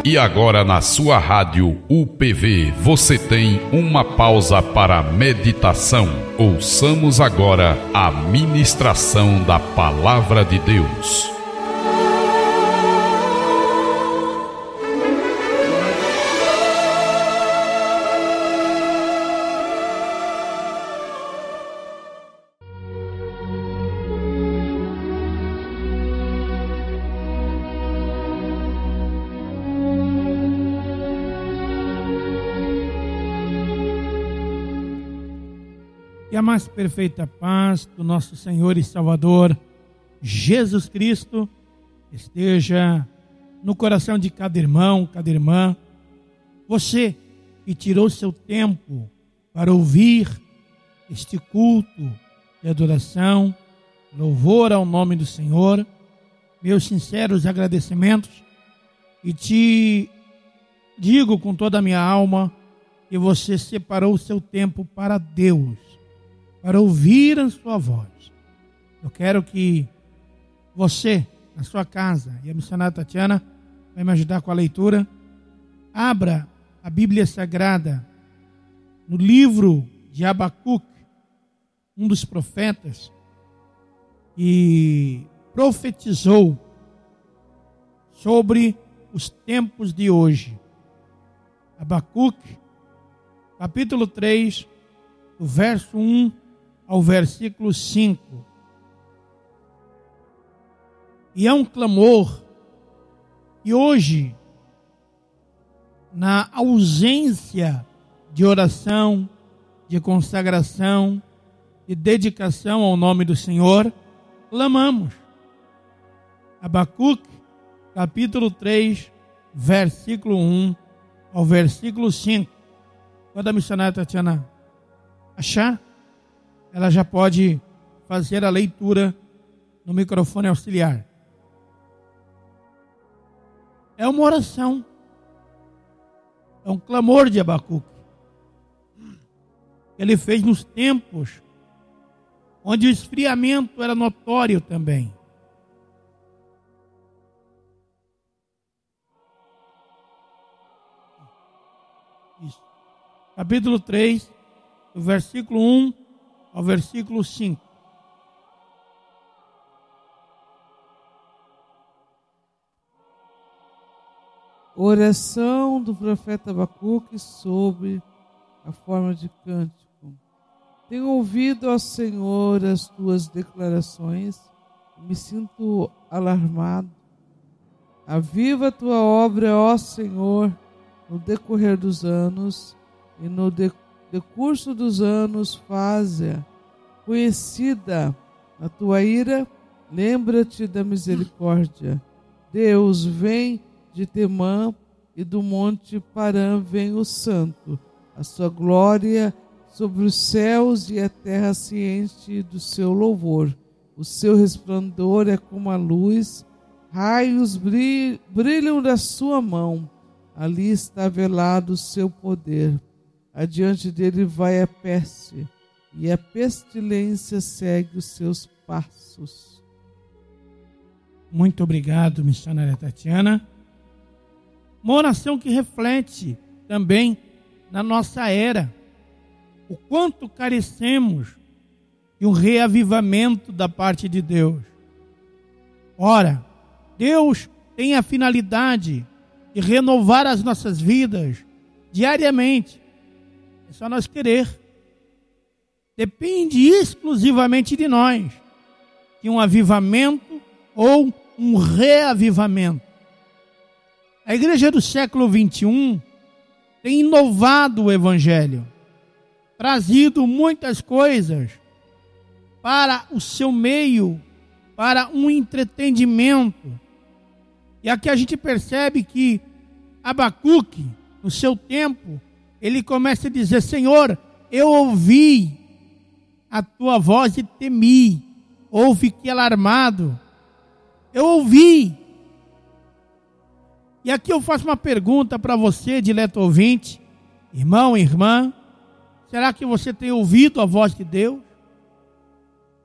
E agora na sua rádio UPV você tem uma pausa para meditação. Ouçamos agora a ministração da Palavra de Deus. Que a mais perfeita paz do nosso Senhor e Salvador Jesus Cristo esteja no coração de cada irmão, cada irmã. Você que tirou seu tempo para ouvir este culto de adoração, louvor ao nome do Senhor, meus sinceros agradecimentos, e te digo com toda a minha alma que você separou o seu tempo para Deus, para ouvir a sua voz. Eu quero que você, na sua casa, e a missionária Tatiana vai me ajudar com a leitura, abra a Bíblia Sagrada no livro de Abacuque, um dos profetas que profetizou sobre os tempos de hoje. Abacuque, capítulo 3, do verso 1 ao versículo 5. E é um clamor que hoje, na ausência de oração, de consagração, de dedicação ao nome do Senhor, clamamos. Abacuque, capítulo 3, versículo 1 ao versículo 5. Quando a missionária Tatiana achar, ela já pode fazer a leitura no microfone auxiliar. É uma oração, é um clamor de Abacuque. Ele fez nos tempos onde o esfriamento era notório também. Isso. Capítulo 3, do versículo 1 ao versículo 5. Oração do profeta Abacuque sobre a forma de cântico. Tenho ouvido, ó Senhor, as tuas declarações e me sinto alarmado. Aviva a tua obra, ó Senhor, no decorrer dos anos, e no decurso dos anos faze-a conhecida a tua ira, lembra-te da misericórdia. Deus, vem de Temã, e do monte Parã vem o santo. A sua glória sobre os céus e a terra se enche do seu louvor. O seu resplendor é como a luz, raios brilham da sua mão. Ali está velado o seu poder. Adiante dele vai a peste, e a pestilência segue os seus passos. Muito obrigado, missionária Tatiana. Uma oração que reflete também na nossa era o quanto carecemos de um reavivamento da parte de Deus. Ora, Deus tem a finalidade de renovar as nossas vidas diariamente. É só nós querer. Depende exclusivamente de nós, de um avivamento ou um reavivamento. A igreja do século 21 tem inovado o evangelho, trazido muitas coisas para o seu meio, para um entretenimento. E aqui a gente percebe que Abacuque, no seu tempo, ele começa a dizer: Senhor, eu ouvi a tua voz e temi, ou fiquei alarmado. Eu ouvi. E aqui eu faço uma pergunta para você, dileto ouvinte, irmão, irmã: será que você tem ouvido a voz de Deus?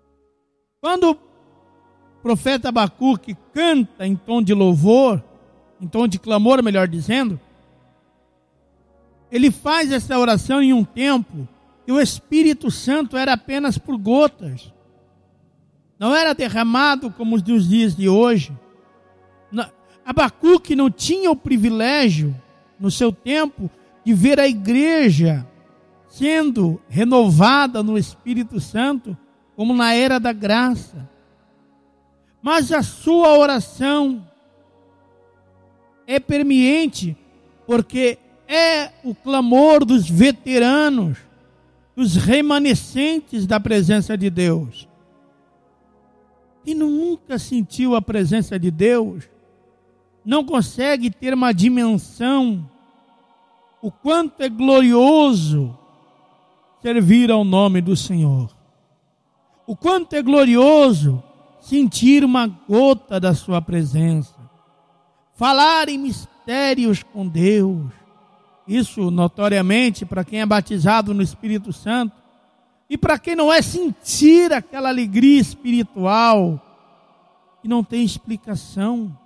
Quando o profeta Abacuque canta em tom de louvor, em tom de clamor, melhor dizendo, ele faz essa oração em um tempo que o Espírito Santo era apenas por gotas. Não era derramado como nos dias de hoje. Abacuque não tinha o privilégio, no seu tempo, de ver a igreja sendo renovada no Espírito Santo, como na era da graça. Mas a sua oração é permeante, porque é o clamor dos veteranos, dos remanescentes da presença de Deus. Quem nunca sentiu a presença de Deus, não consegue ter uma dimensão, o quanto é glorioso servir ao nome do Senhor. O quanto é glorioso sentir uma gota da sua presença. Falar em mistérios com Deus. Isso, notoriamente, para quem é batizado no Espírito Santo. E para quem não é, sentir aquela alegria espiritual que não tem explicação.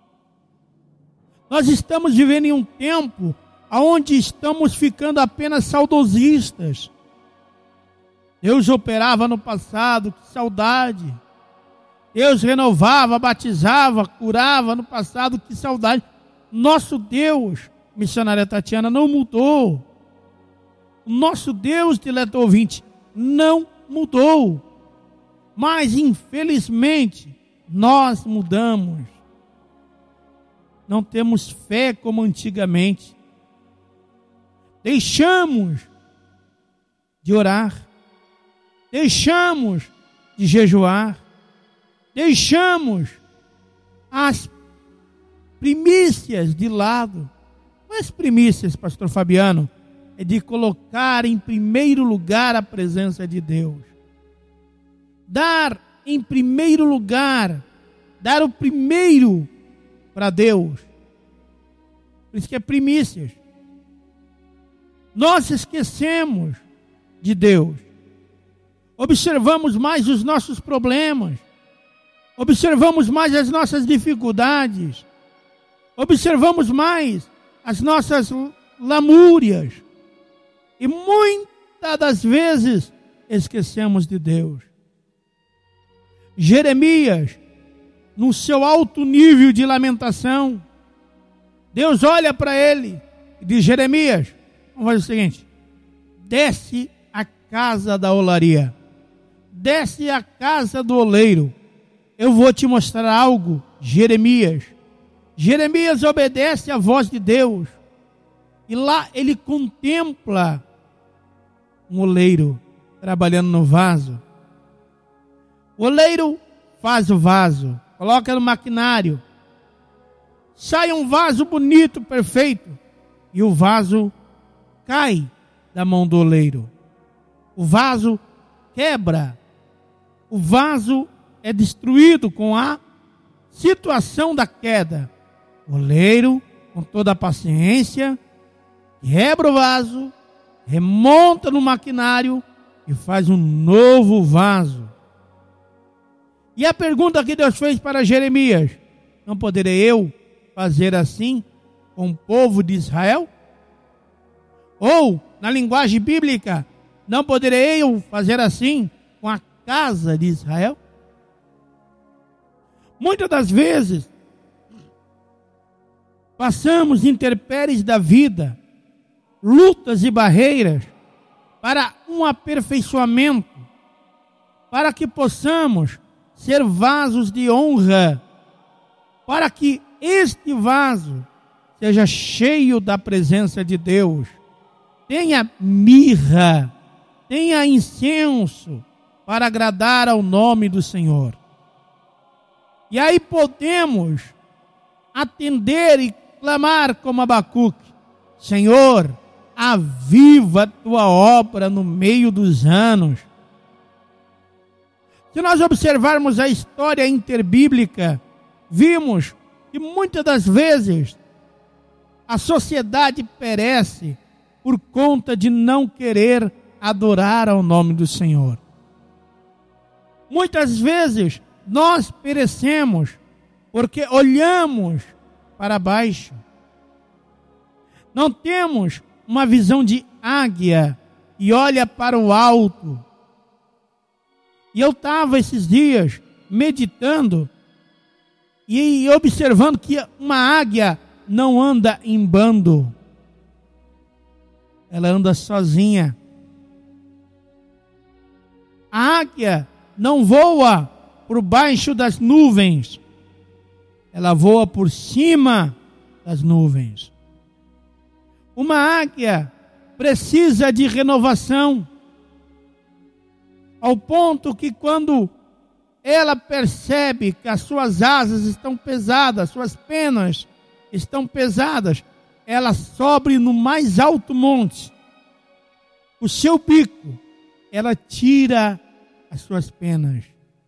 Nós estamos vivendo em um tempo onde estamos ficando apenas saudosistas. Deus operava no passado, que saudade. Deus renovava, batizava, curava no passado, que saudade. Nosso Deus, missionária Tatiana, não mudou. O nosso Deus, dileto ouvinte, não mudou. Mas, infelizmente, nós mudamos. Não temos fé como antigamente. Deixamos de orar. Deixamos de jejuar. Deixamos as primícias de lado. Não é as primícias, pastor Fabiano, é de colocar em primeiro lugar a presença de Deus. Dar em primeiro lugar, dar o primeiro para Deus. Por isso que é primícias. Nós esquecemos de Deus. Observamos mais os nossos problemas. Observamos mais as nossas dificuldades. Observamos mais as nossas lamúrias. E muitas das vezes esquecemos de Deus. Jeremias, no seu alto nível de lamentação, Deus olha para ele e diz: Jeremias, vamos fazer o seguinte, desce a casa da olaria, desce a casa do oleiro, eu vou te mostrar algo, Jeremias. Jeremias obedece à voz de Deus, e lá ele contempla um oleiro trabalhando no vaso. O oleiro faz o vaso, coloca no maquinário, sai um vaso bonito, perfeito, e o vaso cai da mão do oleiro. O vaso quebra, o vaso é destruído com a situação da queda. O oleiro, com toda a paciência, quebra o vaso, remonta no maquinário e faz um novo vaso. E a pergunta que Deus fez para Jeremias: não poderei eu fazer assim com o povo de Israel? Ou, na linguagem bíblica, não poderei eu fazer assim com a casa de Israel? Muitas das vezes, passamos intempéries da vida, lutas e barreiras, para um aperfeiçoamento, para que possamos ser vasos de honra, para que este vaso seja cheio da presença de Deus, tenha mirra, tenha incenso, para agradar ao nome do Senhor. E aí podemos atender e clamar como Abacuque: Senhor, aviva a tua obra no meio dos anos. Se nós observarmos a história interbíblica, vimos que muitas das vezes a sociedade perece por conta de não querer adorar ao nome do Senhor. Muitas vezes nós perecemos porque olhamos para baixo. Não temos uma visão de águia e olha para o alto. E eu estava esses dias meditando e observando que uma águia não anda em bando. Ela anda sozinha. A águia não voa por baixo das nuvens. Ela voa por cima das nuvens. Uma águia precisa de renovação, ao ponto que quando ela percebe que as suas asas estão pesadas, suas penas estão pesadas, ela sobe no mais alto monte. O seu bico, ela tira as suas penas.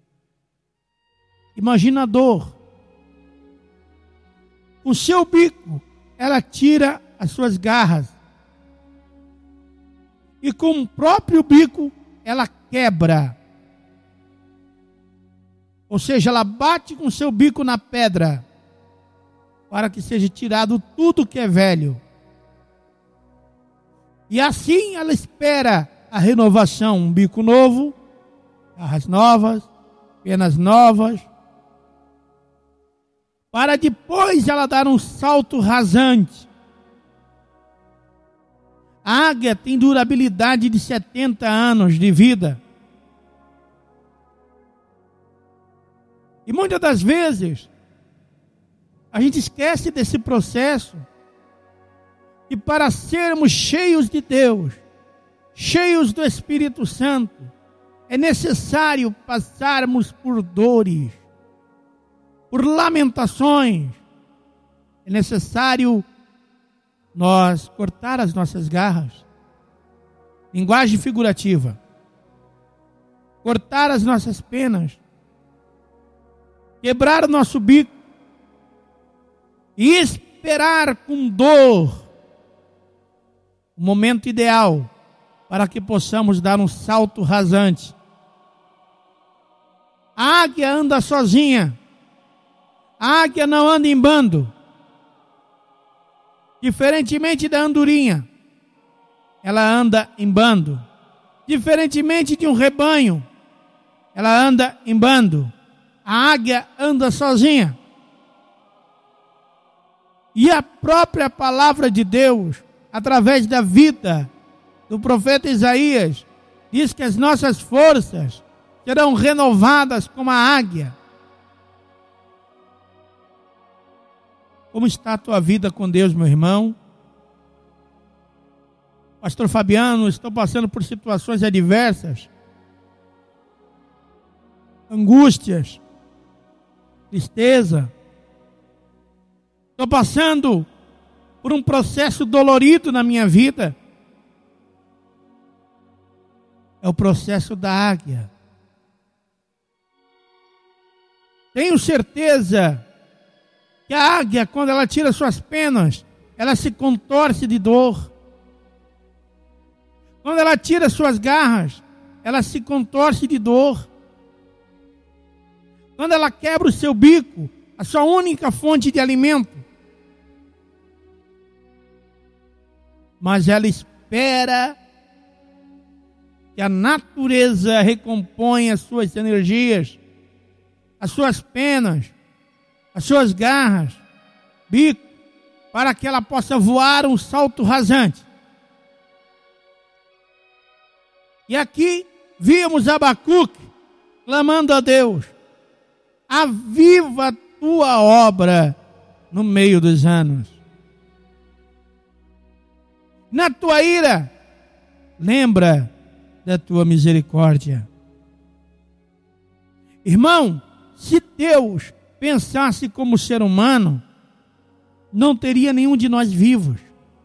Imagina a dor. Com o seu bico, ela tira as suas garras. E com o próprio bico, ela quebra. Ou seja, ela bate com o seu bico na pedra, para que seja tirado tudo que é velho. E assim ela espera a renovação, um bico novo, garras novas, penas novas, para depois ela dar um salto rasante. A águia tem durabilidade de 70 anos de vida. E muitas das vezes, a gente esquece desse processo. E para sermos cheios de Deus, cheios do Espírito Santo, é necessário passarmos por dores, por lamentações. É necessário nós cortar as nossas garras. Linguagem figurativa. Cortar as nossas penas. Quebrar o nosso bico. E esperar com dor o momento ideal para que possamos dar um salto rasante. A águia anda sozinha. A águia não anda em bando. Diferentemente da andorinha, ela anda em bando. Diferentemente de um rebanho, ela anda em bando. A águia anda sozinha. E a própria palavra de Deus, através da vida do profeta Isaías, diz que as nossas forças serão renovadas como a águia. Como está a tua vida com Deus, meu irmão? Pastor Fabiano, estou passando por situações adversas, angústias, tristeza. Estou passando por um processo dolorido na minha vida. É o processo da águia. Tenho certeza que a águia, quando ela tira suas penas, ela se contorce de dor. Quando ela tira suas garras, ela se contorce de dor. Quando ela quebra o seu bico, a sua única fonte de alimento, mas ela espera que a natureza recomponha as suas energias, as suas penas, as suas garras, bico, para que ela possa voar um salto rasante. E aqui vimos Abacuque clamando a Deus: aviva a tua obra no meio dos anos. Na tua ira, lembra da tua misericórdia. Irmão, se Deus pensasse como ser humano, não teria nenhum de nós vivos.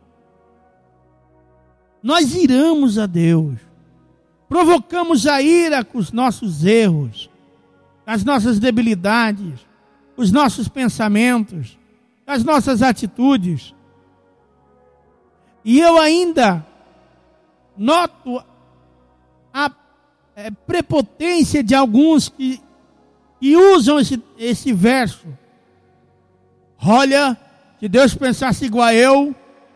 Nós iramos a Deus, provocamos a ira com os nossos erros, as nossas debilidades, os nossos pensamentos, as nossas atitudes. E eu ainda noto a prepotência de alguns que usam esse verso. Olha, Se Deus pensasse igual a eu.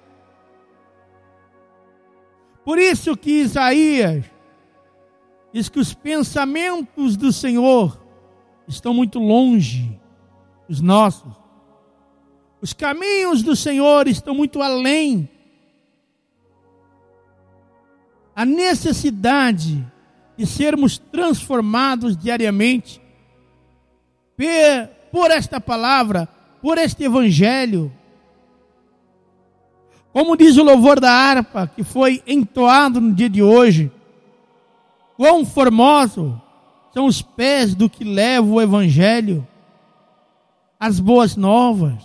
Por isso que Isaías diz que os pensamentos do Senhor estão muito longe dos nossos. Os caminhos do Senhor estão muito além. A necessidade de sermos transformados diariamente por esta palavra, por este evangelho. Como diz o louvor da harpa que foi entoado no dia de hoje, quão formoso são os pés do que leva o evangelho, as boas novas.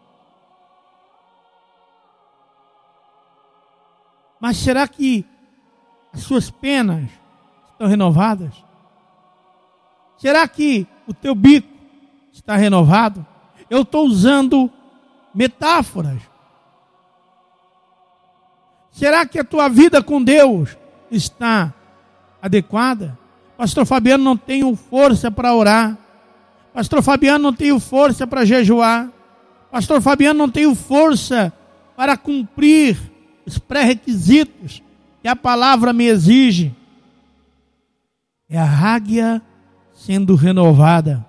Mas será que as suas penas estão renovadas? Será que o teu bico está renovado? Eu estou usando metáforas. Será que a tua vida com Deus está adequada? Pastor Fabiano, não tenho força para orar. Pastor Fabiano, não tenho força para jejuar. Pastor Fabiano, não tenho força para cumprir os pré-requisitos que a palavra me exige. É a águia sendo renovada.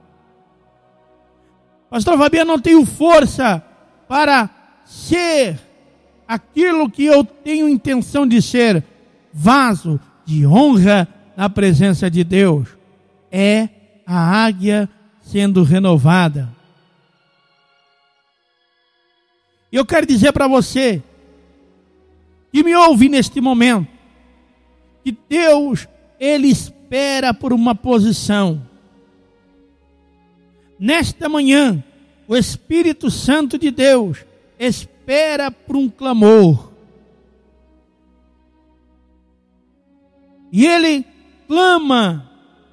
Pastor Fabiano, não tenho força para ser aquilo que eu tenho intenção de ser, vaso de honra na presença de Deus. É a águia sendo renovada. E eu quero dizer para você que me ouve neste momento, que Deus, Ele espera por uma posição. Nesta manhã, o Espírito Santo de Deus espera por um clamor. E Ele clama.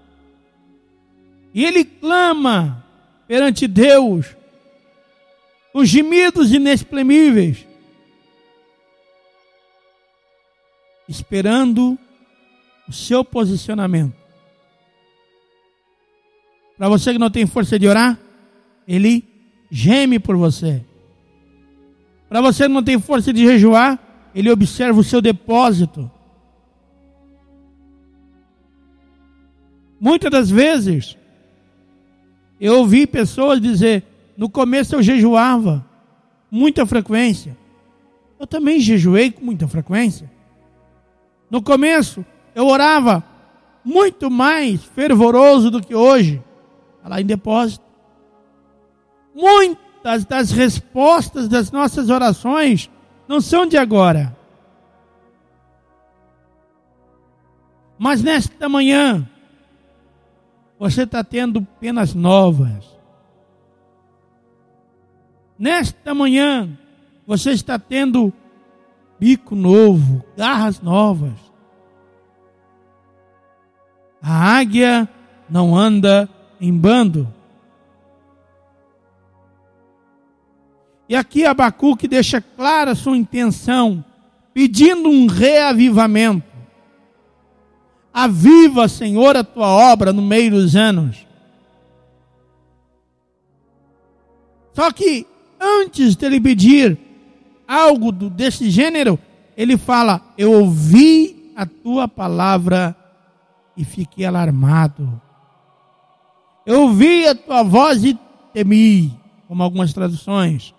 E Ele clama perante Deus com gemidos inexprimíveis, esperando o seu posicionamento. Para você que não tem força de orar, Ele geme por você. Para você que não tem força de jejuar, Ele observa o seu depósito. Muitas das vezes, eu ouvi pessoas dizer, no começo eu jejuava, muita frequência. Eu também jejuei com muita frequência. No começo, eu orava muito mais fervoroso do que hoje. Lá em depósito. Muitas das respostas das nossas orações não são de agora. Mas nesta manhã, você está tendo penas novas. Nesta manhã, você está tendo bico novo, garras novas. A águia não anda em bando. E aqui Abacuque deixa clara a sua intenção, pedindo um reavivamento. Aviva, Senhor, a tua obra no meio dos anos. Só que antes de ele pedir algo desse gênero, ele fala, eu ouvi a tua palavra e fiquei alarmado. Eu ouvi a tua voz e temi, como algumas traduções.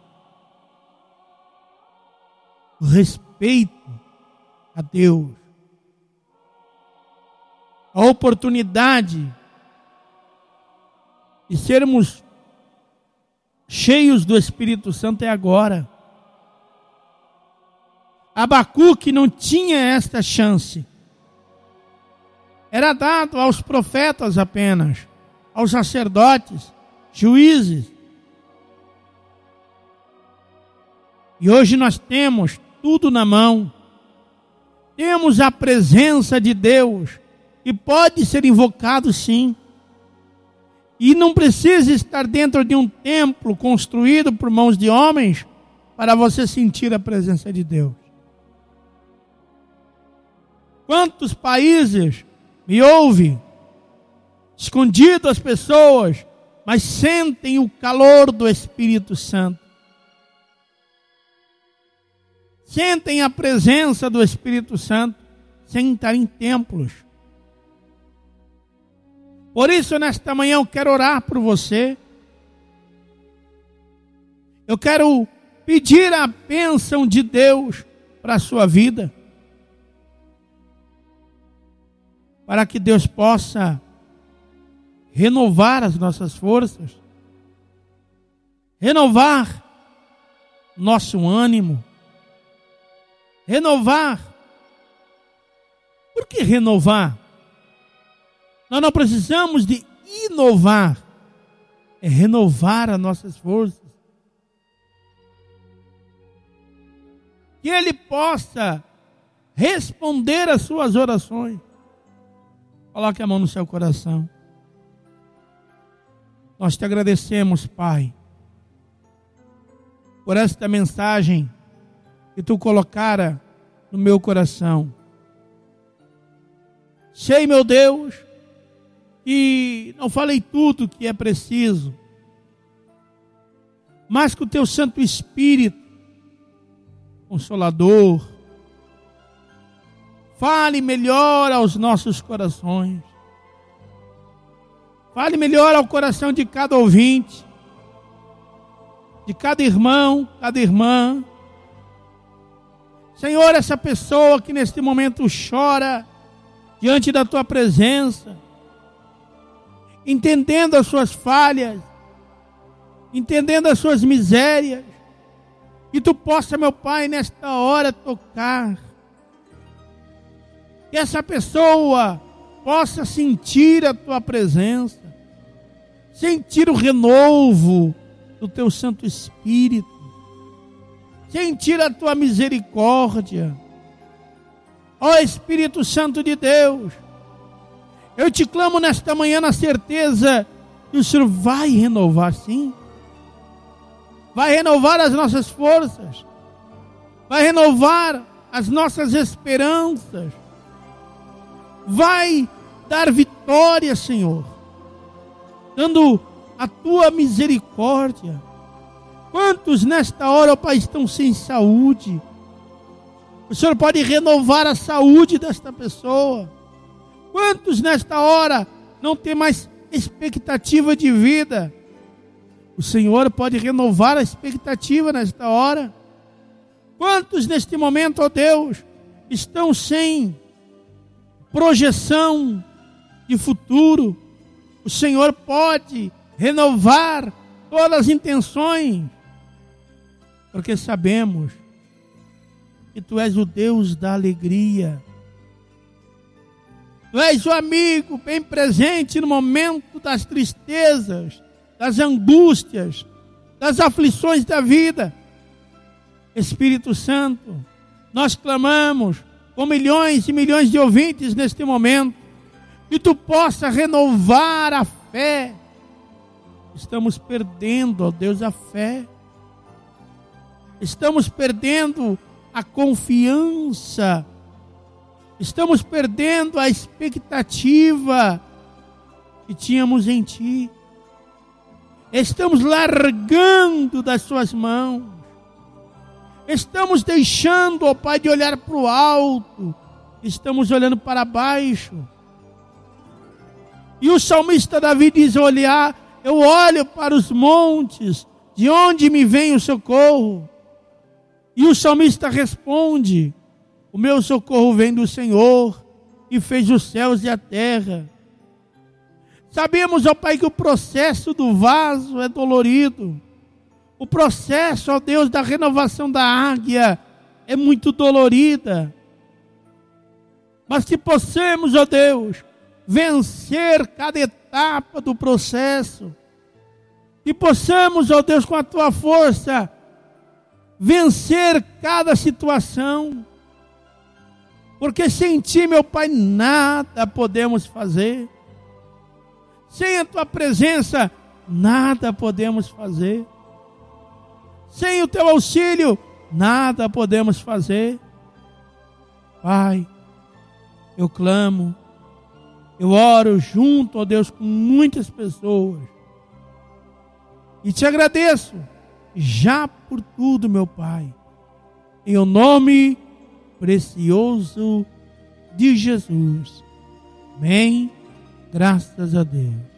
O respeito a Deus. A oportunidade de sermos cheios do Espírito Santo é agora. Abacuque não tinha esta chance. Era dado aos profetas apenas, aos sacerdotes, juízes. E hoje nós temos tudo na mão. Temos a presença de Deus, que pode ser invocado sim. E não precisa estar dentro de um templo construído por mãos de homens para você sentir a presença de Deus. Quantos países me ouvem, escondido as pessoas, mas sentem o calor do Espírito Santo. sentem a presença do Espírito Santo sem estar em templos. Por isso, nesta manhã, eu quero orar por você. Eu quero pedir a bênção de Deus para a sua vida. Para que Deus possa renovar as nossas forças. Renovar nosso ânimo. Renovar. Por que renovar? Nós não precisamos de inovar. É renovar as nossas forças. Que Ele possa responder às suas orações. Coloque a mão no seu coração. Nós te agradecemos, Pai, por esta mensagem que Tu colocara no meu coração. Sei, meu Deus, que não falei tudo que é preciso, mas que o Teu Santo Espírito, Consolador, fale melhor aos nossos corações. Fale melhor ao coração de cada ouvinte, de cada irmão, cada irmã. Senhor, essa pessoa que neste momento chora diante da Tua presença, entendendo as suas falhas, entendendo as suas misérias, que Tu possa, meu Pai, nesta hora tocar. Que essa pessoa possa sentir a Tua presença, sentir o renovo do Teu Santo Espírito, sentir a Tua misericórdia. Ó Espírito Santo de Deus, eu te clamo nesta manhã na certeza que o Senhor vai renovar, sim. Vai renovar as nossas forças, vai renovar as nossas esperanças, vai dar vitória, Senhor, dando a Tua misericórdia. Quantos nesta hora, ó Pai, estão sem saúde? O Senhor pode renovar a saúde desta pessoa. Quantos nesta hora não tem mais expectativa de vida? O Senhor pode renovar a expectativa nesta hora. Quantos neste momento, ó Deus, estão sem projeção de futuro? O Senhor pode renovar todas as intenções, porque sabemos que Tu és o Deus da alegria. Tu és o amigo bem presente no momento das tristezas, das angústias, das aflições da vida. Espírito Santo, nós clamamos com milhões e milhões de ouvintes neste momento, que Tu possa renovar a fé. Estamos perdendo, ó Deus, a fé. Estamos perdendo a confiança. Estamos perdendo a expectativa que tínhamos em Ti. Estamos largando das Suas mãos. Estamos deixando, ó Pai, de olhar para o alto. Estamos olhando para baixo. E o salmista Davi diz: eu olho para os montes, de onde me vem o socorro? E o salmista responde: o meu socorro vem do Senhor, que fez os céus e a terra. Sabemos, ó Pai, que o processo do vaso é dolorido. O processo, ó Deus, da renovação da águia é muito dolorida. Mas que possamos, ó Deus, vencer cada etapa do processo. Que possamos, ó Deus, com a Tua força, vencer cada situação. Porque sem Ti, meu Pai, nada podemos fazer. Sem a Tua presença, nada podemos fazer. Sem o Teu auxílio, nada podemos fazer. Pai, eu clamo, eu oro junto, ó Deus, com muitas pessoas. E Te agradeço já por tudo, meu Pai. em o nome precioso de Jesus. Amém. Graças a Deus.